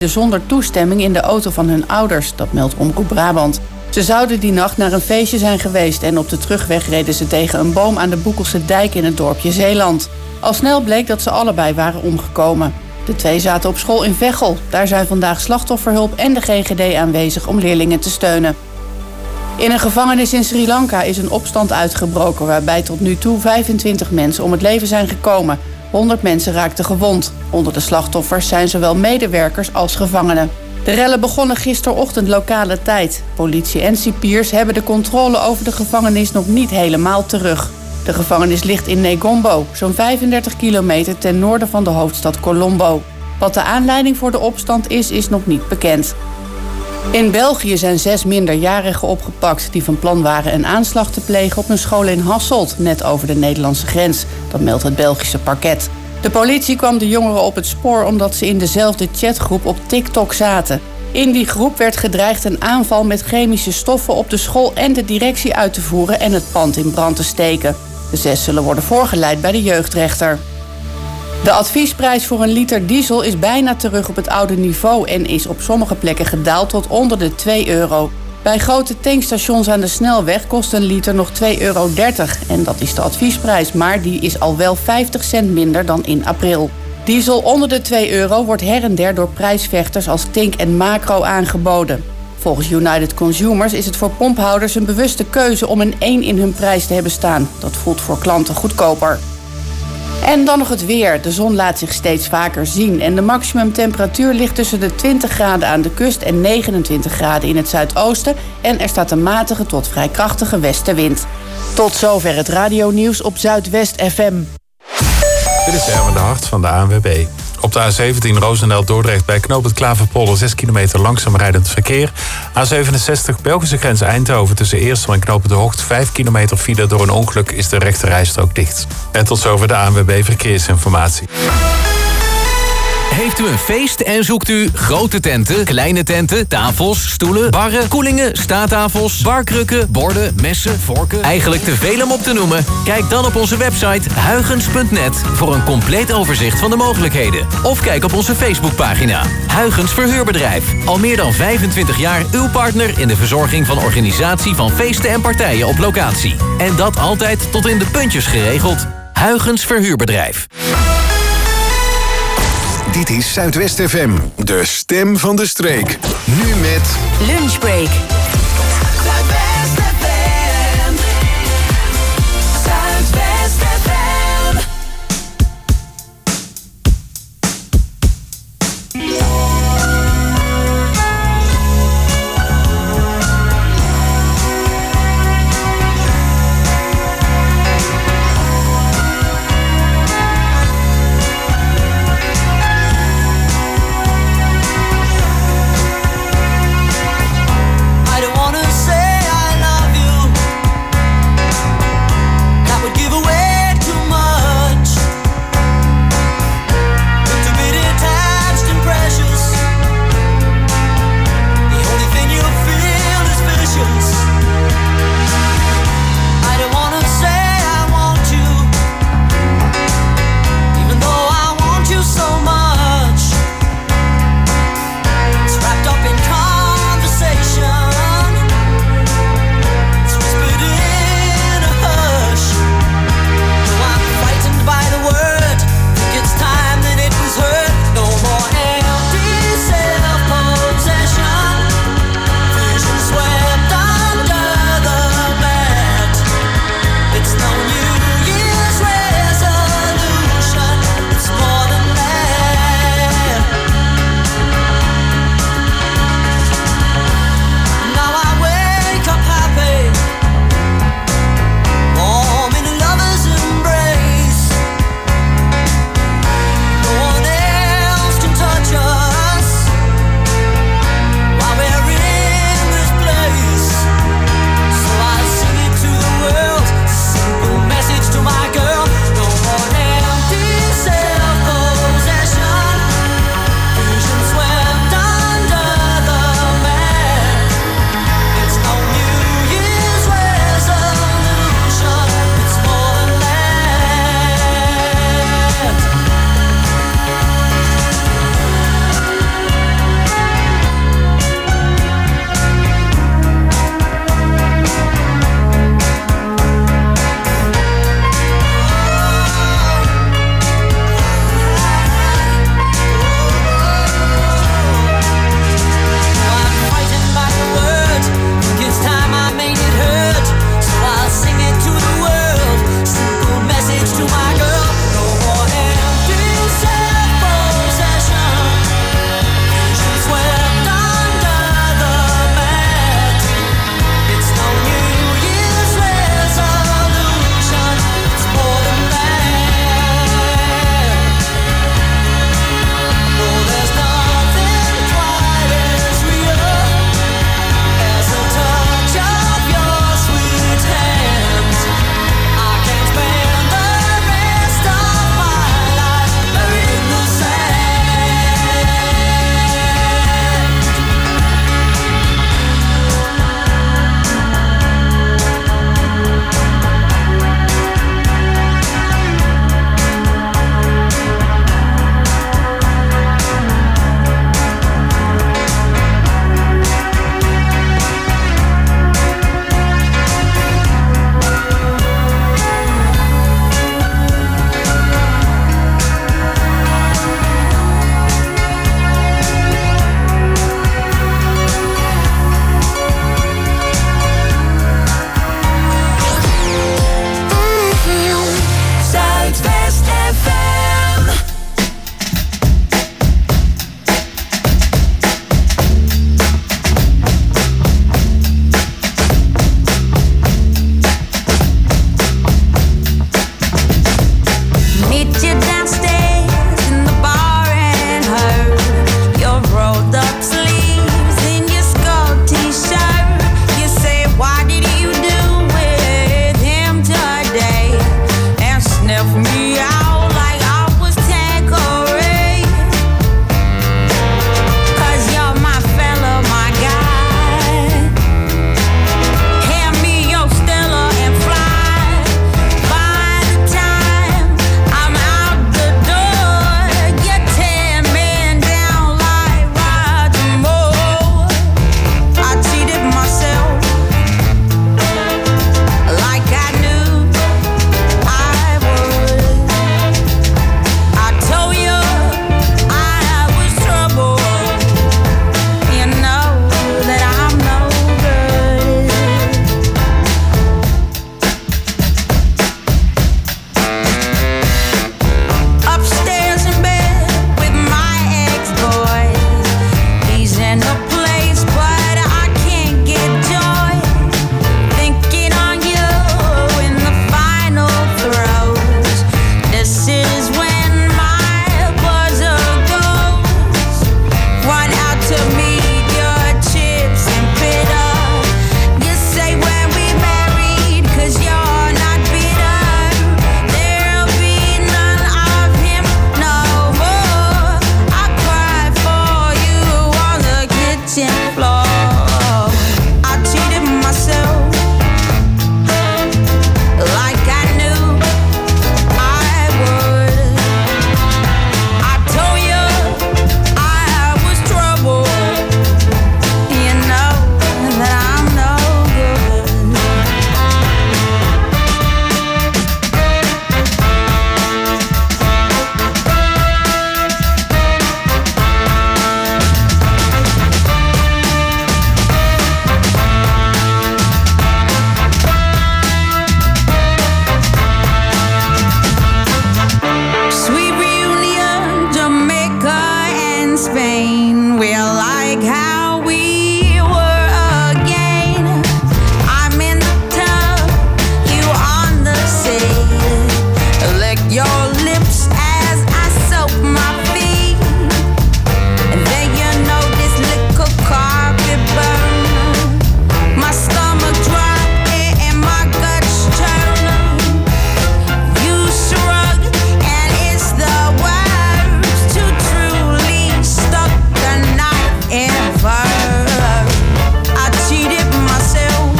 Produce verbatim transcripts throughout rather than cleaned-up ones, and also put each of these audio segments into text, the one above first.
zonder toestemming in de auto van hun ouders, dat meldt Omroep Brabant. Ze zouden die nacht naar een feestje zijn geweest en op de terugweg reden ze tegen een boom aan de Boekelse dijk in het dorpje Zeeland. Al snel bleek dat ze allebei waren omgekomen. De twee zaten op school in Veghel. Daar zijn vandaag slachtofferhulp en de G G D aanwezig om leerlingen te steunen. In een gevangenis in Sri Lanka is een opstand uitgebroken waarbij tot nu toe vijfentwintig mensen om het leven zijn gekomen. honderd mensen raakten gewond. Onder de slachtoffers zijn zowel medewerkers als gevangenen. De rellen begonnen gisterochtend lokale tijd. Politie en cipiers hebben de controle over de gevangenis nog niet helemaal terug. De gevangenis ligt in Negombo, zo'n vijfendertig kilometer ten noorden van de hoofdstad Colombo. Wat de aanleiding voor de opstand is, is nog niet bekend. In België zijn zes minderjarigen opgepakt die van plan waren een aanslag te plegen op een school in Hasselt, net over de Nederlandse grens. Dat meldt het Belgische parket. De politie kwam de jongeren op het spoor omdat ze in dezelfde chatgroep op TikTok zaten. In die groep werd gedreigd een aanval met chemische stoffen op de school en de directie uit te voeren en het pand in brand te steken. De zes zullen worden voorgeleid bij de jeugdrechter. De adviesprijs voor een liter diesel is bijna terug op het oude niveau en is op sommige plekken gedaald tot onder de twee euro. Bij grote tankstations aan de snelweg kost een liter nog twee euro dertig en dat is de adviesprijs, maar die is al wel vijftig cent minder dan in april. Diesel onder de twee euro wordt her en der door prijsvechters als Tink en Macro aangeboden. Volgens United Consumers is het voor pomphouders een bewuste keuze om een één in hun prijs te hebben staan. Dat voelt voor klanten goedkoper. En dan nog het weer. De zon laat zich steeds vaker zien en de maximumtemperatuur ligt tussen de twintig graden aan de kust en negenentwintig graden in het zuidoosten en er staat een matige tot vrij krachtige westenwind. Tot zover het radionieuws op Zuidwest F M. Dit is Erwin de Hart van de A N W B. Op de A zeventien Roosendaal-Dordrecht bij knooppunt Klaverpolder zes kilometer langzaam rijdend verkeer. A zevenenzestig Belgische grens Eindhoven tussen Eersel en knooppunt De Hocht vijf kilometer file. Door een ongeluk is de rechte rijstrook dicht. En tot zover de A N W B Verkeersinformatie. Heeft u een feest en zoekt u grote tenten, kleine tenten, tafels, stoelen, barren, koelingen, staattafels, barkrukken, borden, messen, vorken? Eigenlijk te veel om op te noemen? Kijk dan op onze website huygens punt net voor een compleet overzicht van de mogelijkheden. Of kijk op onze Facebookpagina. Huygens Verhuurbedrijf. Al meer dan vijfentwintig jaar uw partner in de verzorging van organisatie van feesten en partijen op locatie. En dat altijd tot in de puntjes geregeld. Huygens Verhuurbedrijf. Dit is Zuidwest F M, de stem van de streek. Nu met Lunchbreak. Zuidwest F M. Zuidwest F M. I don't pain. We're like how we were again. I'm in the tub, you on the sea. Lick your lips as I soak my feet. And then you know this little carpet burn. My stomach drop and my guts turn. You shrug and it's the words to truly stuck the knife in fur. I cheated myself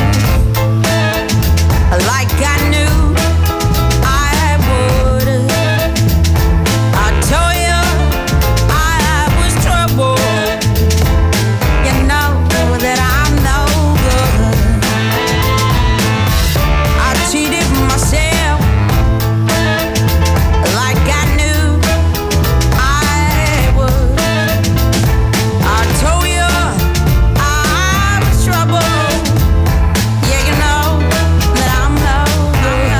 like I knew I would. I told you I was trouble. You know that I'm no good. I cheated myself like I knew I would. I told you I was trouble. Yeah, you know that I'm no good.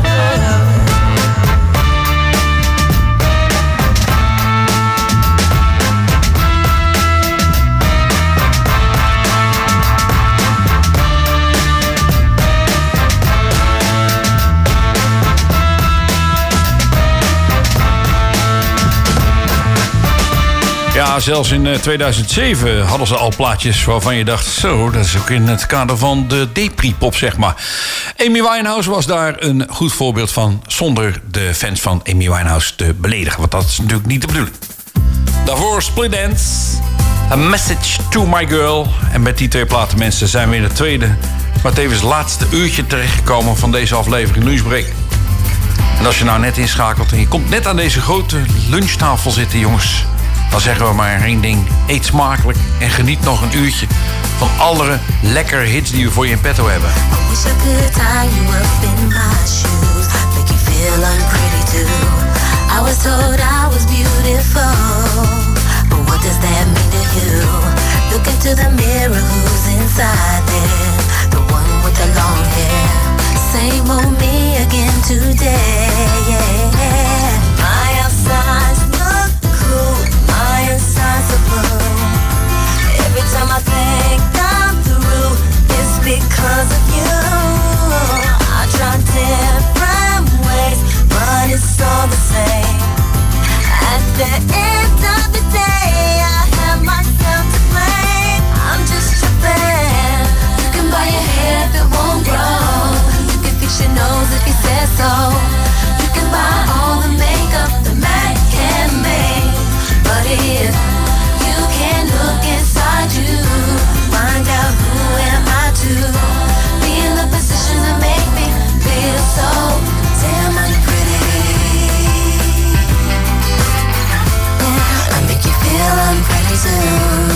Ja, zelfs in eh, tweeduizend zeven hadden ze al plaatjes waarvan je dacht... zo, dat is ook in het kader van de depri-pop, zeg maar. Amy Winehouse was daar een goed voorbeeld van... zonder de fans van Amy Winehouse te beledigen. Want dat is natuurlijk niet de bedoeling. Daarvoor Split Enz, A Message to My Girl. En met die twee platen, mensen, zijn we in het tweede... maar tevens laatste uurtje terechtgekomen van deze aflevering Lunchbreak. En als je nou net inschakelt en je komt net aan deze grote lunchtafel zitten, jongens... dan zeggen we maar één ding. Eet smakelijk en geniet nog een uurtje... van alle lekkere hits die we voor je in petto hebben. I wish I could tie you up in my shoes, make you feel unpretty too. I was told I was beautiful, but what does that mean to you? Look into the mirror, who's inside there? The one with the long hair. Same old me again today. My outsides look cool, my insides are blue. Every time I think I'm through, it's because of you. I try different ways, but it's all the same. At the end of the day, I have myself to blame. I'm just tripping. You can buy your hair if it won't grow. You can fix your nose if you said so. You can buy all the makeup the man can make. But if you can't look inside you, find out who am I to be in the position to make me feel so damn unpretty. Yeah, I make you feel unpretty too.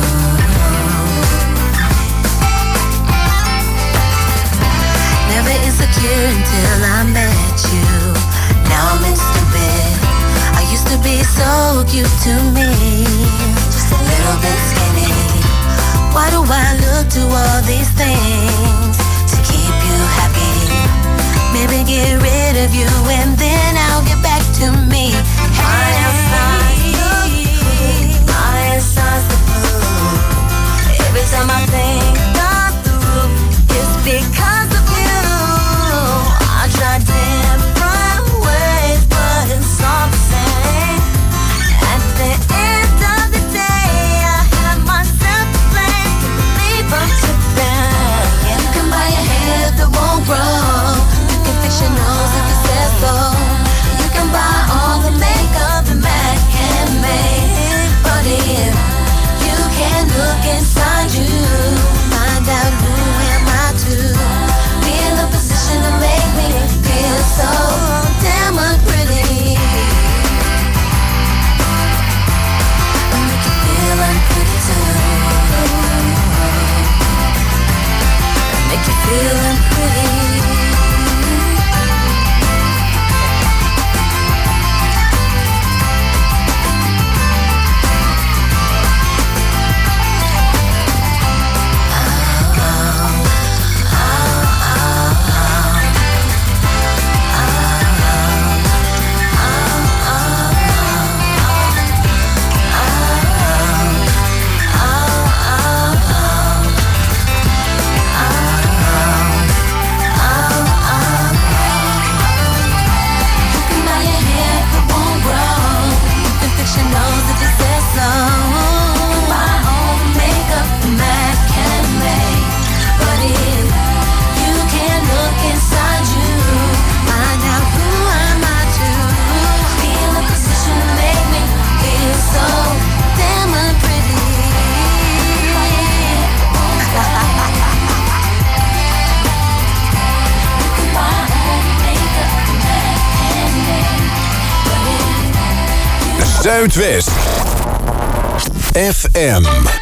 Never insecure until I met you. Now I'm in stupid. I used to be so cute to me, just a little bit skinny. Why do I look to all these things to keep you happy? Maybe get rid of you and then I'll get back to me. My outside look cool, my inside's the blue. Every time I think I'm through, it's because of you. I try different ways, but it's all the same. At the end Zuidwest F M.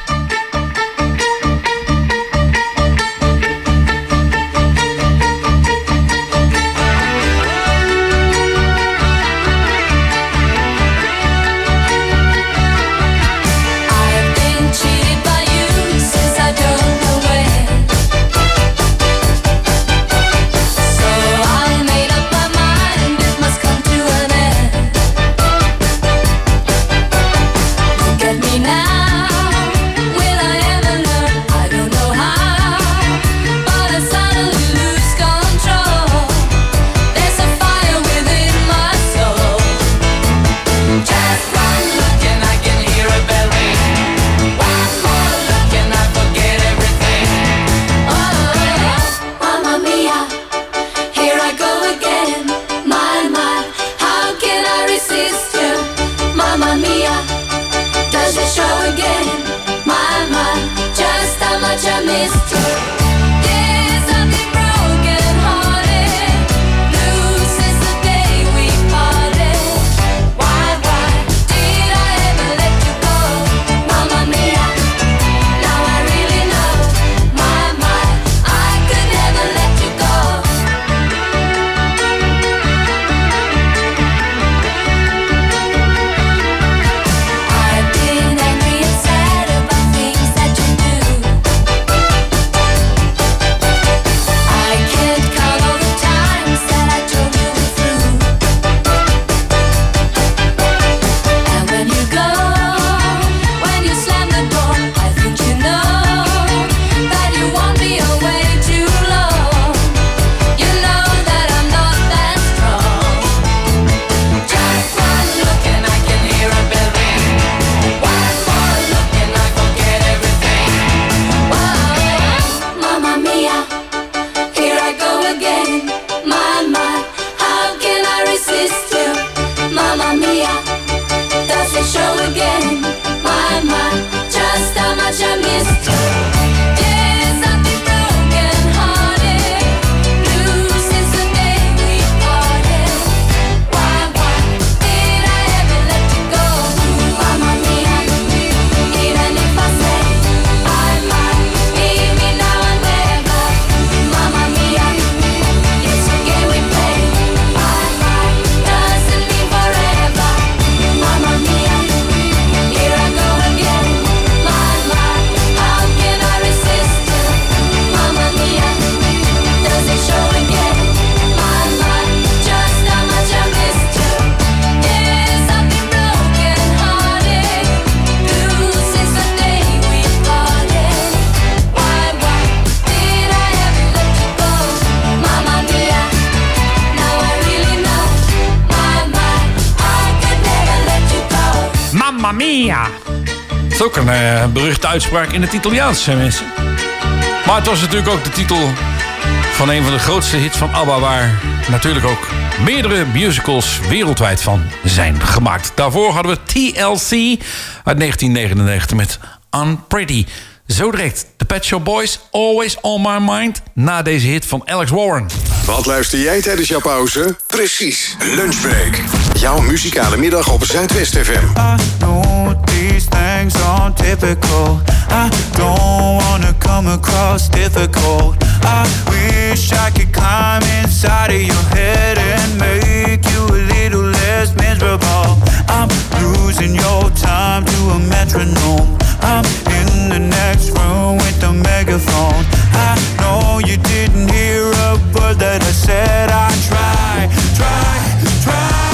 Dat is ook een uh, beruchte uitspraak in het Italiaans, mensen. Maar het was natuurlijk ook de titel van een van de grootste hits van ABBA... waar natuurlijk ook meerdere musicals wereldwijd van zijn gemaakt. Daarvoor hadden we T L C uit negentien negenennegentig met Unpretty. Zo direct de Pet Shop Boys, Always On My Mind... na deze hit van Alex Warren. Wat luister jij tijdens jouw pauze? Precies, Lunchbreak. Jouw muzikale middag op Zuidwest F M. I know these things aren't typical. I don't wanna come across difficult. I wish I could climb inside of your head and make you a little less miserable. I'm losing your time to a metronome. I'm in the next room with the megaphone. I know you didn't hear a word that I said. I try, try, try.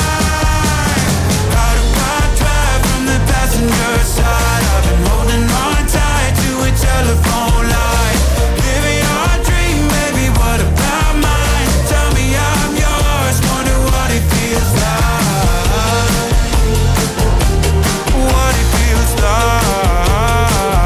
How do I drive from the passenger side? I've been holding on tight to a telephone line. Living your dream, baby, what about mine? Tell me I'm yours, wonder what it feels like. What it feels like.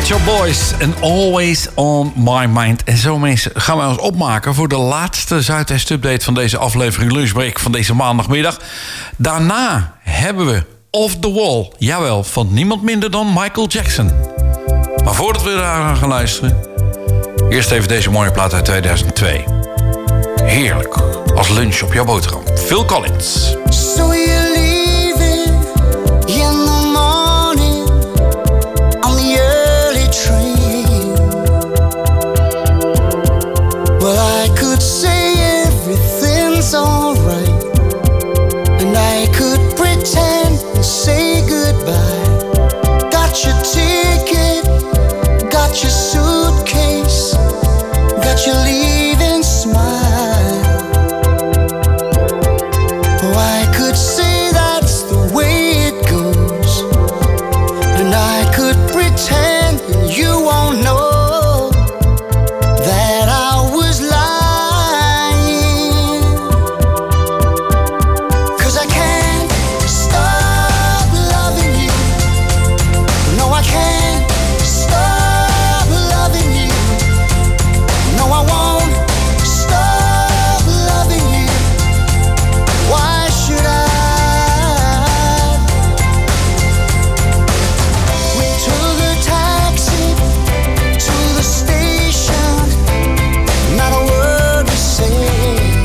Shop Boys and Always on My Mind. En zo mensen gaan wij ons opmaken voor de laatste Zuidwest-update van deze aflevering Lunchbreak van deze maandagmiddag. Daarna hebben we Off the Wall, jawel, van niemand minder dan Michael Jackson. Maar voordat we daar gaan luisteren, eerst even deze mooie plaat uit tweeduizend twee. Heerlijk, als lunch op jouw boterham. Phil Collins. So you're leaving in the morning on the early train. Well, I could say everything's alright, and I could pretend to say goodbye. Got your ticket, got your suitcase, got your leaving smile. I could say that's the way it goes, and I could pretend you won't know that I was lying. 'Cause I can't stop loving you. No, I can't stop loving you. No, I won't stop loving you. Why should I? We took a taxi to the station, not a word we said,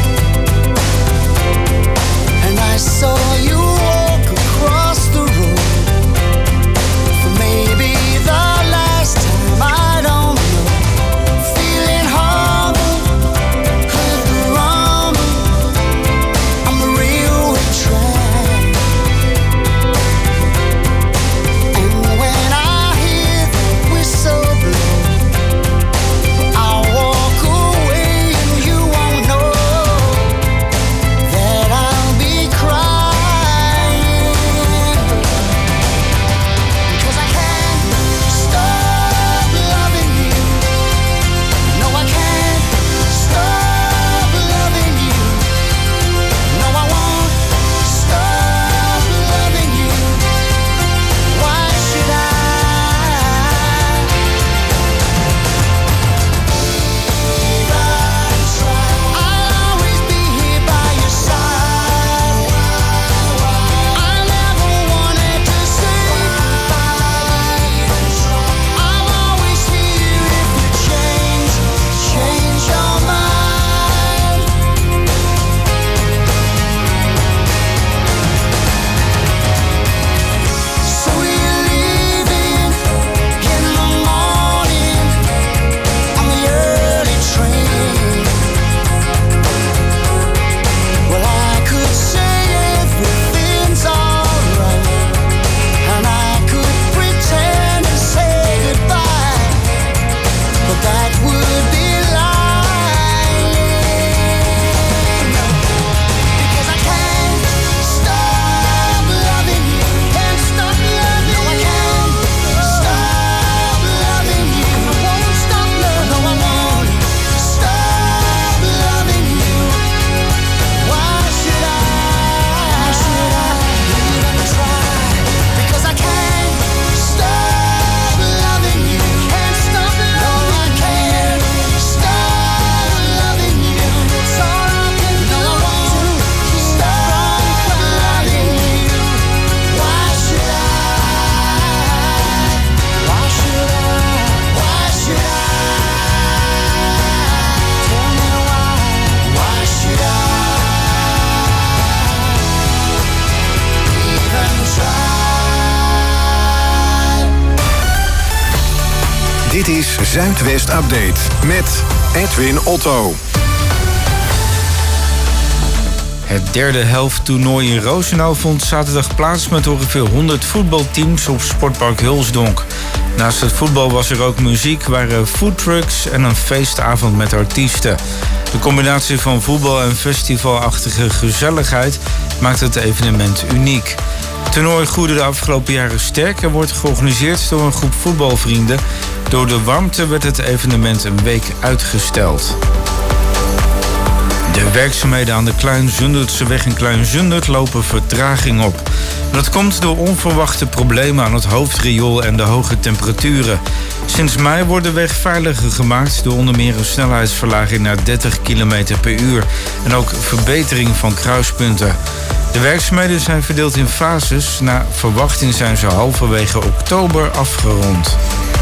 and I saw you walk across the road for maybe the last time, I don't know. Feeling humble, heard the rumble on the railway track, and when I hear the whistle blow, I'll walk away and you won't know that I'll be crying. 'Cause I can't stop loving you. No, I can't stop loving you. No, I won't stop loving you. Why should I? I'll always be here by your side. I never wanted to say goodbye. I'm always here if you change, change your mind. So you're leaving in the morning on the early train. Well, I could say everything's alright, and I could pretend to say goodbye, but that would be lying. Because I can't stop loving you. Can't stop loving you. No, I can't stop loving you. I won't stop loving you. No, I won't stop loving you. Why should I? Why should I even try? Because I can't stop loving you. Can't stop loving you. No, I can't stop loving you. It's all I can do. No, I won't stop loving you. Why should I? Why should I? Why should I? Tell me why. Why should I even try? Dit is Zuidwest Update met Edwin Otto. Het derde helfttoernooi in Roosendaal vond zaterdag plaats met ongeveer honderd voetbalteams op Sportpark Hulsdonk. Naast het voetbal was er ook muziek, waren foodtrucks en een feestavond met artiesten. De combinatie van voetbal en festivalachtige gezelligheid maakt het evenement uniek. Het toernooi groeide de afgelopen jaren sterk en wordt georganiseerd door een groep voetbalvrienden. Door de warmte werd het evenement een week uitgesteld. De werkzaamheden aan de Klein-Zundertseweg in Klein-Zundert lopen vertraging op. Dat komt door onverwachte problemen aan het hoofdriool en de hoge temperaturen. Sinds mei wordt de weg veiliger gemaakt door onder meer een snelheidsverlaging naar dertig kilometer per uur en ook verbetering van kruispunten. De werkzaamheden zijn verdeeld in fases. Naar verwachting zijn ze halverwege oktober afgerond.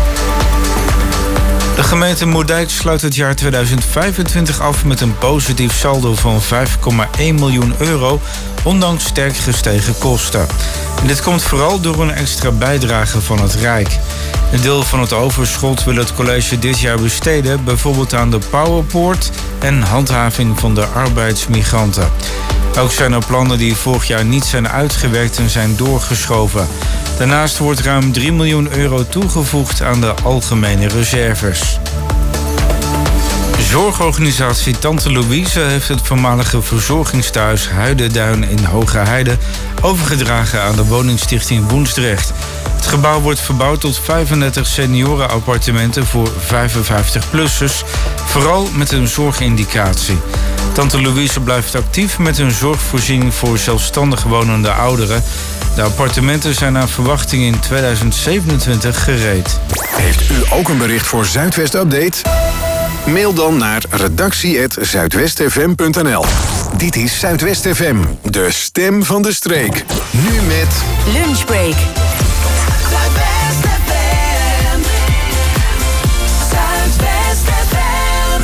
De gemeente Moerdijk sluit het jaar tweeduizend vijfentwintig af met een positief saldo van vijf komma één miljoen euro, ondanks sterk gestegen kosten. En dit komt vooral door een extra bijdrage van het Rijk. Een deel van het overschot wil het college dit jaar besteden, bijvoorbeeld aan de Powerpoort en handhaving van de arbeidsmigranten. Ook zijn er plannen die vorig jaar niet zijn uitgewerkt en zijn doorgeschoven. Daarnaast wordt ruim drie miljoen euro toegevoegd aan de algemene reserves. Zorgorganisatie Tante Louise heeft het voormalige verzorgingstehuis Huidenduin in Hoge Heide overgedragen aan de woningstichting Woensdrecht. Het gebouw wordt verbouwd tot vijfendertig seniorenappartementen voor vijfenvijftig-plussers, vooral met een zorgindicatie. Tante Louise blijft actief met een zorgvoorziening voor zelfstandig wonende ouderen. De appartementen zijn naar verwachting in tweeduizend zevenentwintig gereed. Heeft u ook een bericht voor Zuidwest Update? Mail dan naar redactie at zuidwestfm punt n l. Dit is Zuidwest F M, de stem van de streek. Nu met Lunchbreak. Zuidwest F M. Zuidwest F M.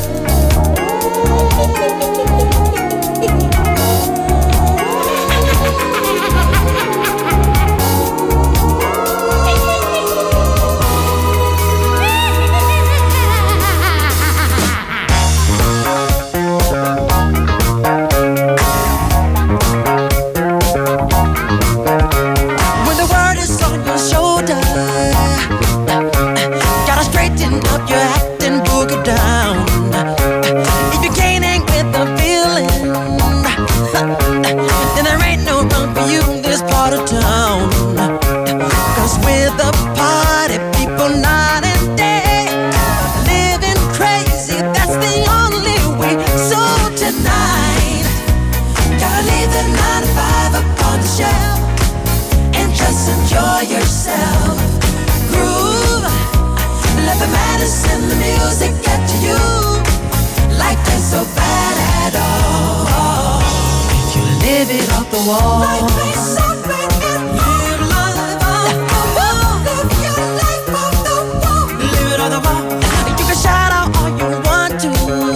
Enjoy yourself. Groove. Let the medicine, the music get to you. Life ain't so bad at all. If you live it off the wall. Life ain't so bad at all. Live life off the wall. Live your life off the wall. Live it off the wall. You can shout out all you want to.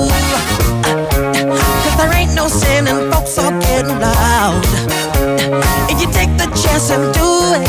Cause there ain't no sin and folks all getting loud. If you take the chance and do it,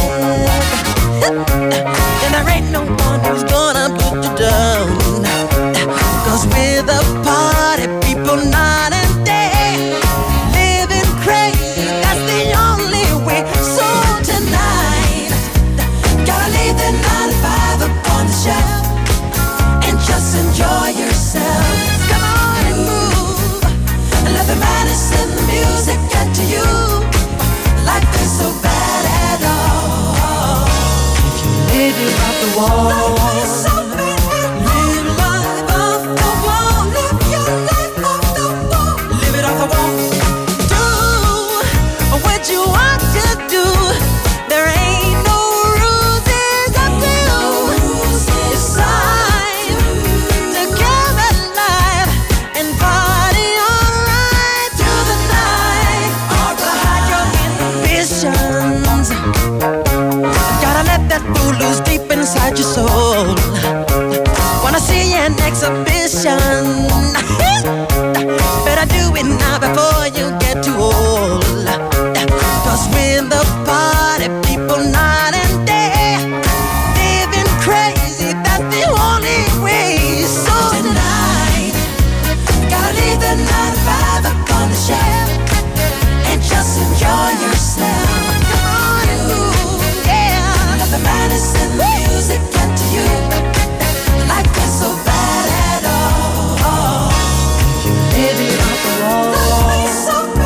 then there ain't no one who's gonna put you down. Cause we're the party people night and day, living crazy, that's the only way. So tonight, gotta leave the nine to five up on the shelf and just enjoy yourself. Come on and move, and let the madness and the music get to you. Life is so bad at all. If you live it off the wall. Life is so bad at all. Live life off the wall. Live your life off the wall. Live it off the wall. Do what you want to do. There ain't no rules, it's up to you. It's time to come alive and party alright through the night. Alright, your ambitions. Gotta let that fool loose deep inside your soul. Wanna see an exhibition. Better do it now before you get too old. Cause we're the party people night and day, living crazy, that's the only way. So tonight, gotta leave the nine to five up on the shelf and just enjoy yourself. Come on and move, yeah. Let the madness and the music get to you. Life is so bad at all. You live it off the wall. Life is so bad.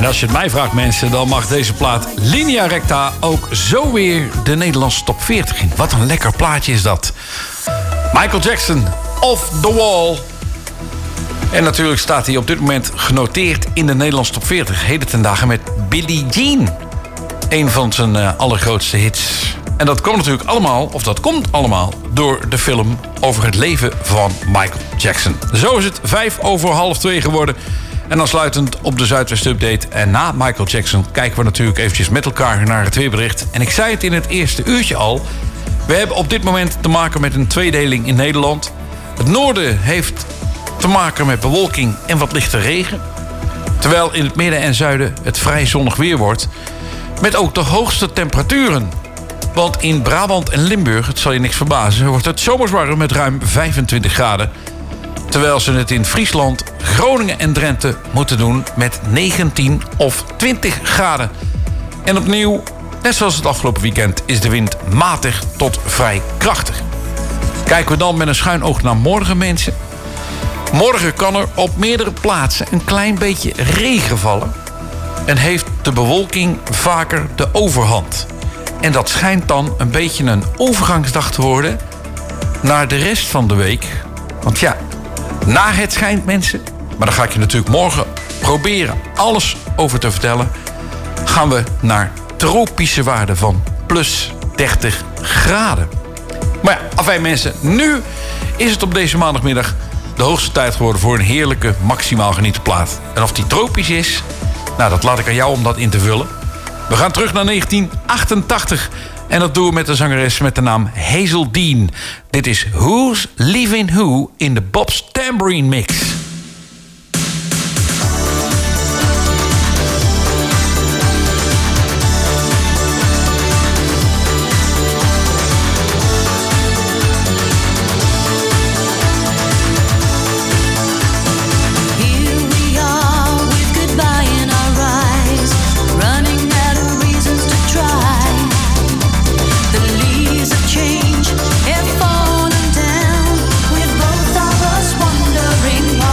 als je het mij vraagt, mensen, dan mag deze plaat Linea Recta ook zo weer de Nederlandse top veertig in. Wat een lekker plaatje is dat. Michael Jackson, Off the Wall. En natuurlijk staat hij op dit moment genoteerd in de Nederlandse top veertig. Heden ten dagen met Billie Jean. Een van zijn uh, allergrootste hits. En dat komt natuurlijk allemaal, of dat komt allemaal, door de film over het leven van Michael Jackson. Zo is het vijf over half twee geworden. En aansluitend op de Zuidwest Update en na Michael Jackson kijken we natuurlijk eventjes met elkaar naar het weerbericht. En ik zei het in het eerste uurtje al. We hebben op dit moment te maken met een tweedeling in Nederland. Het noorden heeft te maken met bewolking en wat lichte regen. Terwijl in het midden en zuiden het vrij zonnig weer wordt. Met ook de hoogste temperaturen. Want in Brabant en Limburg, het zal je niks verbazen, wordt het zomers warm met ruim vijfentwintig graden. Terwijl ze het in Friesland, Groningen en Drenthe moeten doen met negentien of twintig graden. En opnieuw, net zoals het afgelopen weekend, is de wind matig tot vrij krachtig. Kijken we dan met een schuin oog naar morgen, mensen. Morgen kan er op meerdere plaatsen een klein beetje regen vallen. En heeft de bewolking vaker de overhand. En dat schijnt dan een beetje een overgangsdag te worden naar de rest van de week. Want ja, na het schijnt, mensen, maar daar ga ik je natuurlijk morgen proberen alles over te vertellen, gaan we naar tropische waarden van plus dertig graden. Maar ja, afijn mensen, nu is het op deze maandagmiddag de hoogste tijd geworden voor een heerlijke maximaal genieten plaat. En of die tropisch is, nou, dat laat ik aan jou om dat in te vullen. We gaan terug naar negentien achtentachtig. En dat doen we met de zangeres met de naam Hazel Dean. Dit is Who's Leaving Who in de Bob's Tambourine Mix. Change, if falling down, with both of us wondering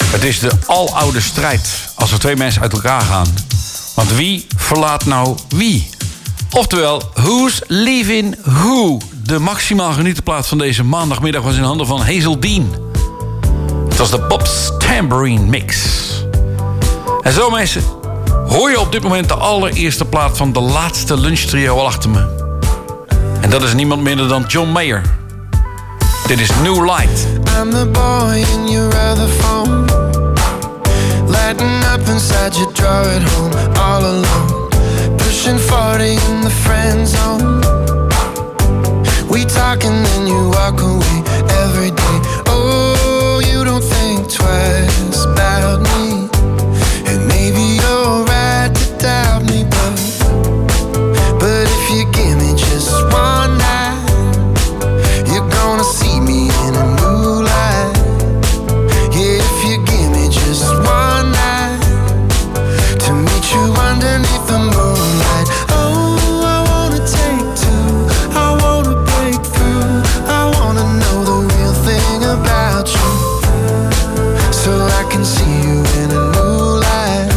Het is de aloude strijd als er twee mensen uit elkaar gaan. Want wie verlaat nou wie? Oftewel, who's leaving who? De maximaal genietenplaat van deze maandagmiddag was in handen van Hazel Dean. Het was de Bob's Tambourine Mix. En zo mensen, hoor je op dit moment de allereerste plaat van de laatste lunchtrio al achter me. En dat is niemand minder dan John Mayer. Dit is New Light. I'm the boy in your other phone, lighting up inside your drawer at home, all alone, pushing forty in the friend zone. We talk and then you walk away every day. Oh, you don't think twice about me, and maybe you're right to doubt me, but but if you give me just one night, you're gonna see me in a new light. Yeah, if you give me just one night to meet you underneath the moonlight. Oh, I wanna take two, I wanna break through, I wanna know the real thing about you, so I can see you in a new light.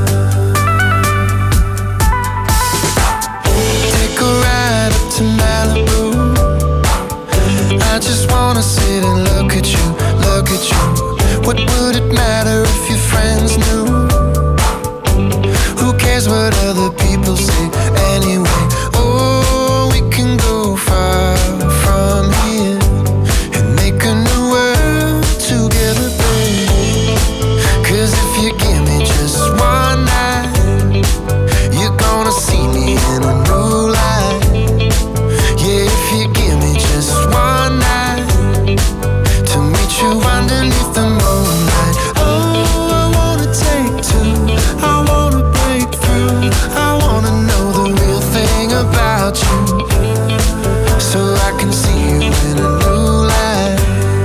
Take a ride up to Malibu, I just wanna sit and look at you, look at you. What would it matter if your friends knew? Who cares what other people say anyway? Oh, we can go far from here and make a new world together, babe. 'Cause if you give me just one night, you're gonna see me in a new light. Yeah, if you give me just one night to meet you underneath the moonlight. Oh, I wanna take two, I wanna break through, I wanna know the real thing about you, so I can see you in a new light.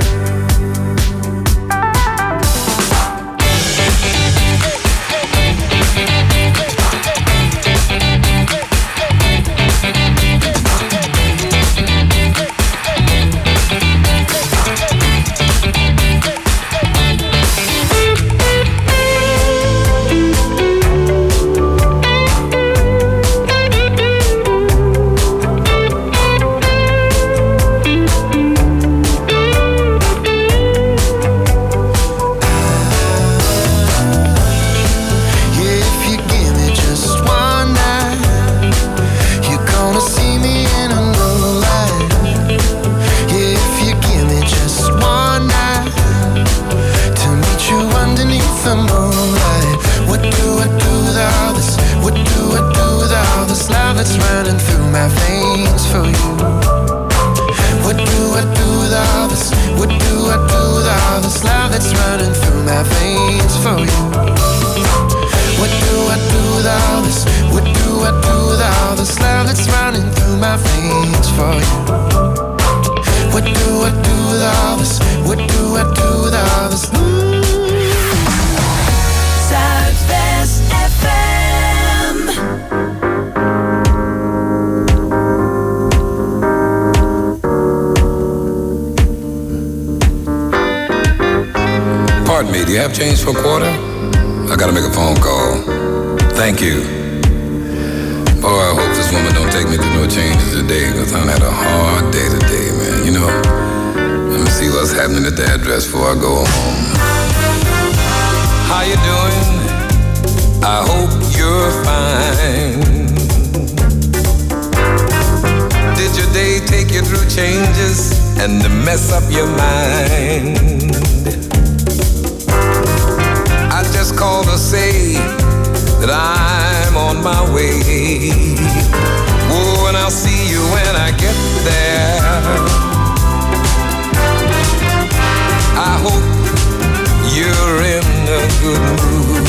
Yeah, if you give me just one night, you're gonna see me in a new light. Yeah, if you give me just one night to meet you underneath the moonlight. What do I do with all this? What do I do with all this love that's running through my veins for you? What do I do with all this? What do I do with all this love that's running through my veins for you? What do I do with all this? What do I do with all this love that's running through my veins for you? What do I do with all this? What do I do with all this? Zuidwest F M. Pardon me, do you have change for a quarter? I gotta make a phone call. Thank you. Oh, I hope this woman don't take me through no changes today, because I've had a hard day today, man. You know, let me see what's happening at the address before I go home. How you doing? I hope you're fine. Did your day take you through changes and to mess up your mind? I just called to say that I'm on my way. Oh, and I'll see you when I get there. I hope you're in a good mood.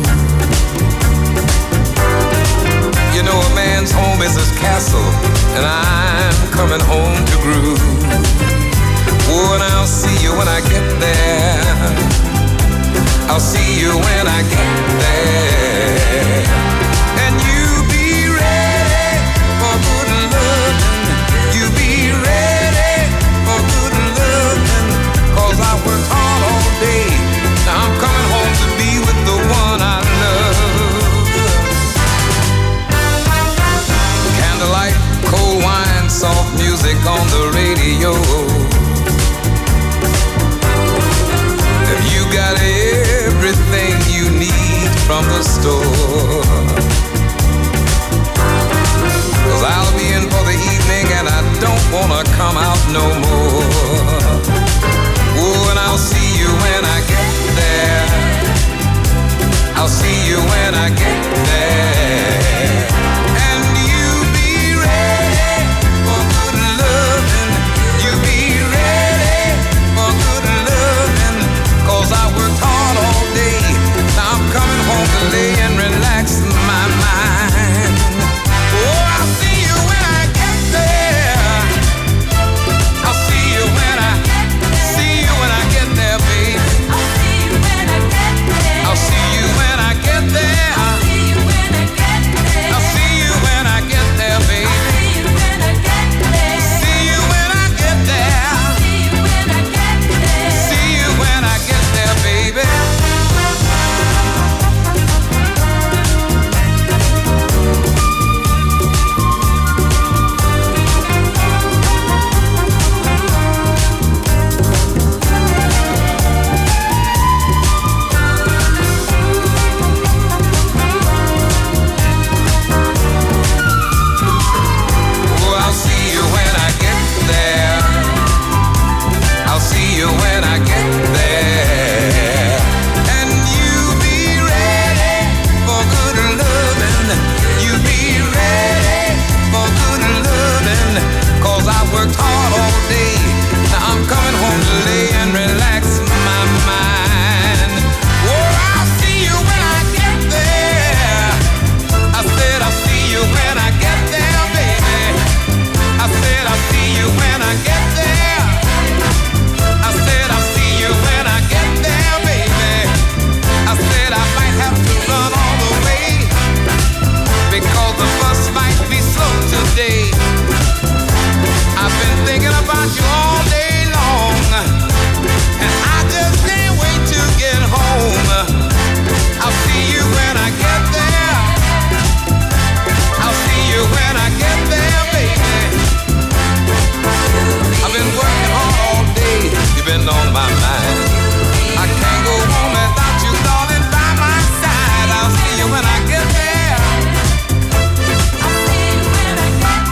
You know, a man's home is his castle, and I'm coming home to groove. Oh, and I'll see you when I get there. I'll see you when I get there. And you be ready for good loving. You be ready for good loving. 'Cause I worked hard all day. Now I'm coming from the store. Cause I'll be in for the evening and I don't wanna come out no more. Oh, and I'll see you when I get there. I'll see you when I get there. And you be ready for good loving. You be ready for good loving. Cause I worked hard all day. Now I'm coming home to lay and relax my mind. Oh, I'll see you when I get there. I'll see you when I see you when I get there, baby. I'll see you when I get there. I'll see you when I get there. I'll see you when I get there. I'll see you when I get there, baby. See you when I get there. See you when I get there. See you when I get there, baby. Oh, I'll see you when I get there. I'll see you when I get there. And you be ready for good loving. You be ready for good loving. Cause I worked hard all day. Now I'm coming home to lay and relax my mind. Oh, I'll see you when I get there. I said I'll see you when I get there, baby. I said I'll see you when I get there. I said I'll see you when I get there, baby. I said I might have to run all the way because the bus might be slow today. I've been thinking about you all day long, and I just can't wait to get home. I'll see you when I get there. I'll see you when I get there, baby. I've been working hard all day. You've been on my mind. I can't go home without you, darling, by my side. I'll see you when I get there. I'll see you when I get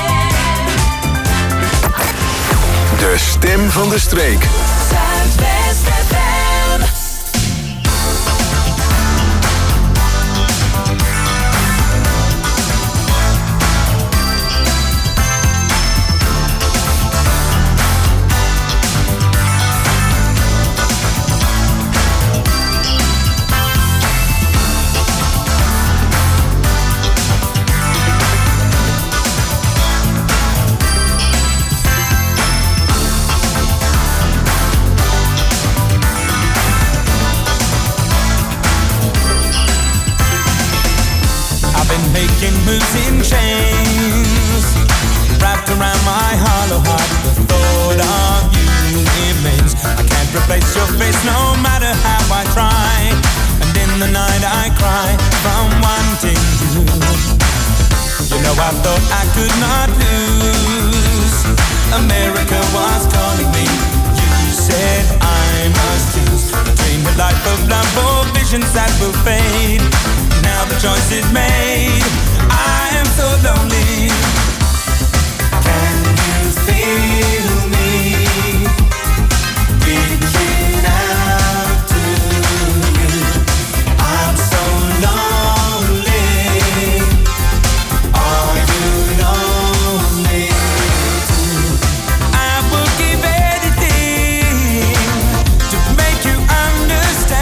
there. De stem van de streek. Zuidwest F M. Making moves in chains, wrapped around my hollow heart. The thought of you remains. I can't replace your face no matter how I try. And in the night I cry from wanting you. You know I thought I could not lose. America was calling me. You said I must choose between a life of love or visions that will fade. Now the choice is made. I am so lonely. Can you feel me reaching out to you? I'm so lonely. Are you lonely too? I will give anything to make you understand.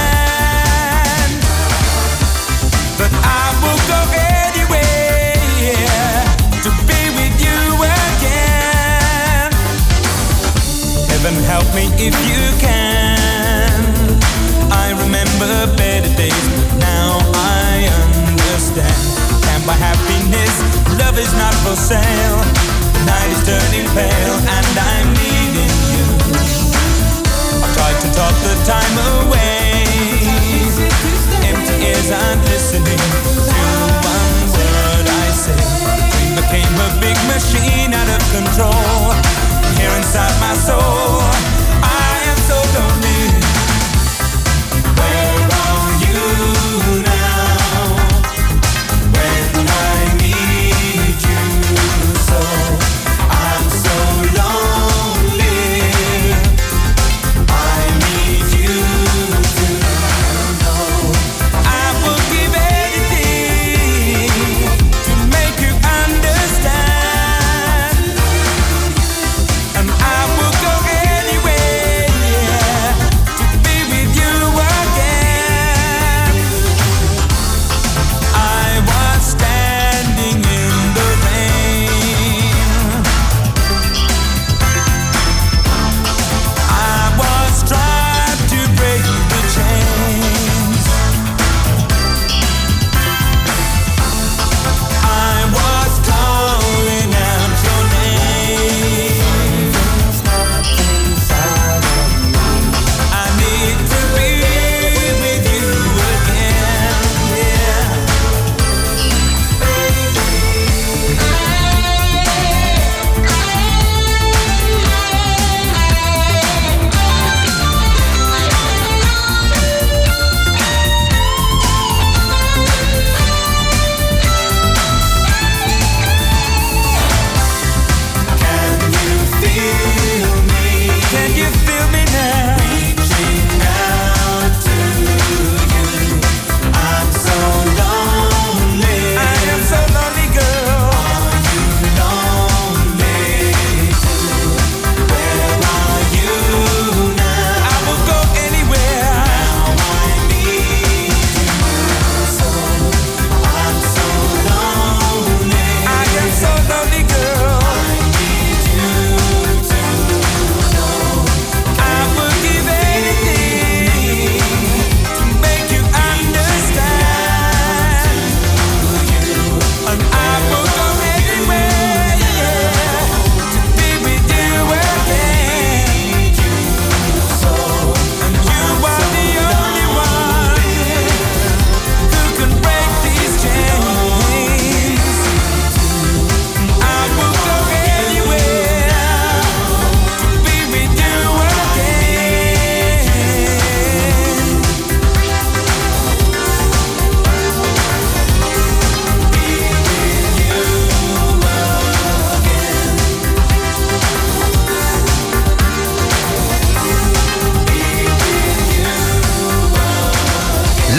But I will go anywhere to be with you again. Heaven help me if you can. I remember better days, but now I understand. Can't buy happiness, love is not for sale. The night is turning pale and I'm needing you. I tried to talk the time away. Empty ears aren't listening to one word I say. Dream became a big machine out of control. Here inside my soul, I am so lonely. Where are you now?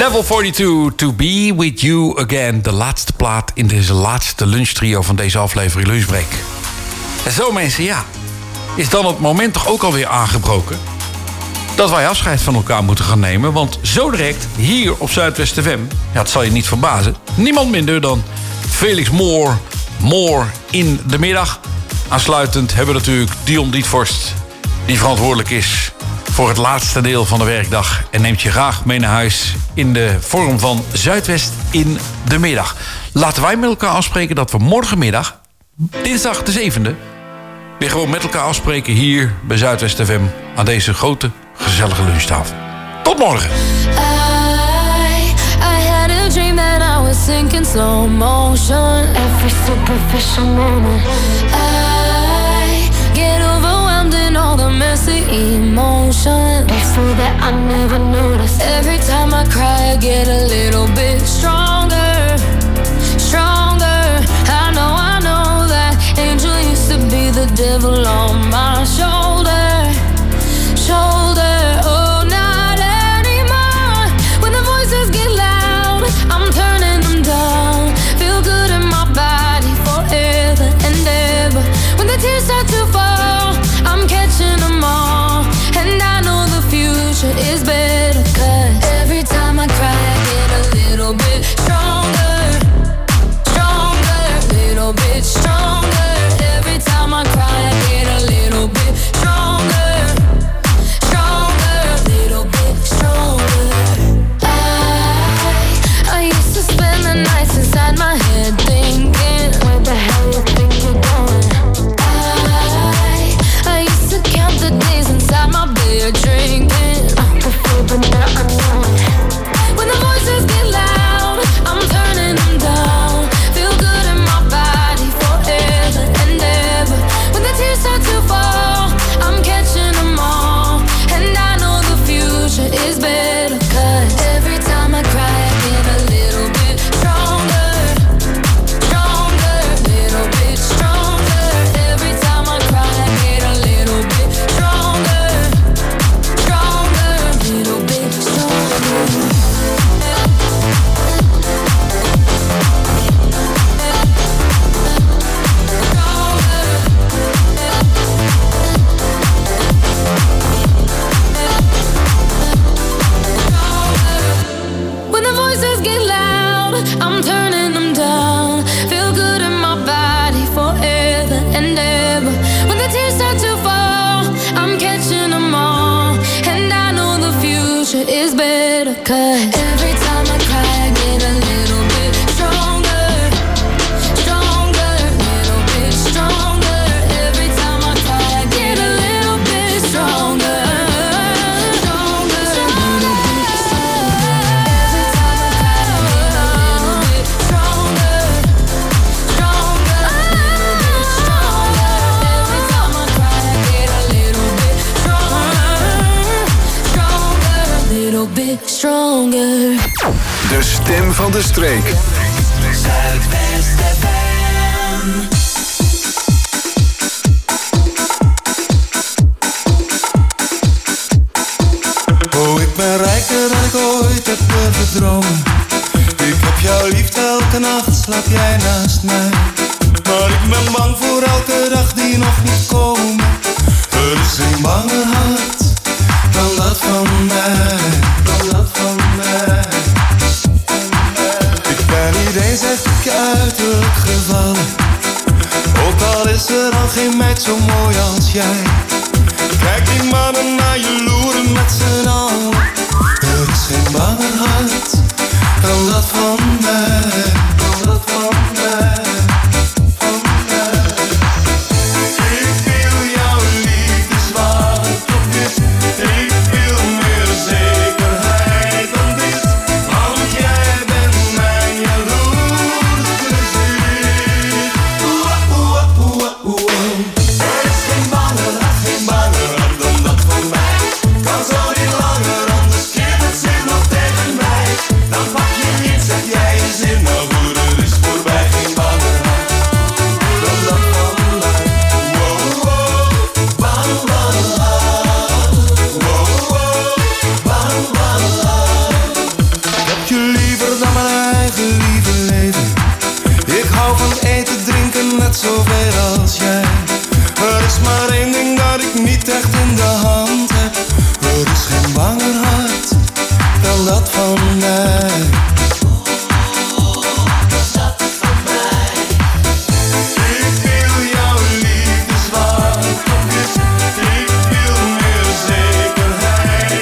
Level forty-two, To Be With You Again. De laatste plaat in deze laatste lunchtrio van deze aflevering Lunchbreak. En zo mensen, ja, is dan het moment toch ook alweer aangebroken dat wij afscheid van elkaar moeten gaan nemen. Want zo direct, hier op Zuidwest F M, ja, het zal je niet verbazen, niemand minder dan Felix Moore, Moore in de middag. Aansluitend hebben we natuurlijk Dion Dietvorst, die verantwoordelijk is voor het laatste deel van de werkdag en neemt je graag mee naar huis in de vorm van Zuidwest in de middag. Laten wij met elkaar afspreken dat we morgenmiddag, dinsdag de zevende, weer gewoon met elkaar afspreken hier bij Zuidwest F M aan deze grote, gezellige lunchtafel. Tot morgen! I, I had a dream that I was sinking slow motion. Every superficial moment. I get overwhelmed in all the messy emotions. So that I never noticed. Every time I cry, I get a little bit stronger, stronger. I know, I know that angel used to be the devil on my shoulder, shoulder. Oh, not anymore. When the voices get loud, I'm turning them down. Feel good in my body forever and ever. When the tears start to fall, I'm catching them all. And I know the future is better, 'cause every time I cry, I get a little bit stronger, stronger, little bit stronger. Every time I cry, I get a little bit stronger, stronger, little bit stronger. I, I used to spend the nights inside my head thinking, where the hell you think you're going? I, I used to count the days inside my bed drinking, off the floor, but now I know it. When the voices get loud, I'm turning them down. Feel good in my body forever and ever. When the tears start to fall, I'm catching them all. And I know the future is better, 'cause every time I cry, I get a little bit stronger, stronger, little bit stronger. Every time I cry, I get a little bit stronger, stronger, little bit stronger. When the voices get loud, I'm turning them down. Feel good in my body forever and ever. When the tears start to fall, I'm catching them all. And I know the future is better, 'cause every time I cry, I get a little bit stronger, stronger, little bit stronger. Every time I cry, I get a little bit stronger, stronger, little bit stronger. Every time I cry, I get a little bit stronger, stronger, little bit stronger. Every time I cry, I get a little bit stronger, stronger, little bit stronger. De stem van de streek. Zuidwest F M. Oh, ik ben rijker dan ik ooit heb durven dromen. Ik heb jouw liefde elke nacht, slaap jij naast mij. Maar ik ben bang voor elke dag die nog niet komt. Er is een banger hart dan dat van mij, dan dat van mij. Ik ben niet eens echt op je uiterlijk gevallen. Ook al is er al geen meid zo mooi als jij. Kijk die mannen naar je loeren met z'n allen. Er is geen banger hart dan dat van mij, dan dat van mij, van mij. Ik wil jouw liefde zwart op wit. Ik wil meer zekerheid dan dit. Want jij bent mijn jaloers gezicht. Oeh, oeh, oeh, oeh, oeh. Er is geen banger hart, geen banger hart dan dat van mij. tonight.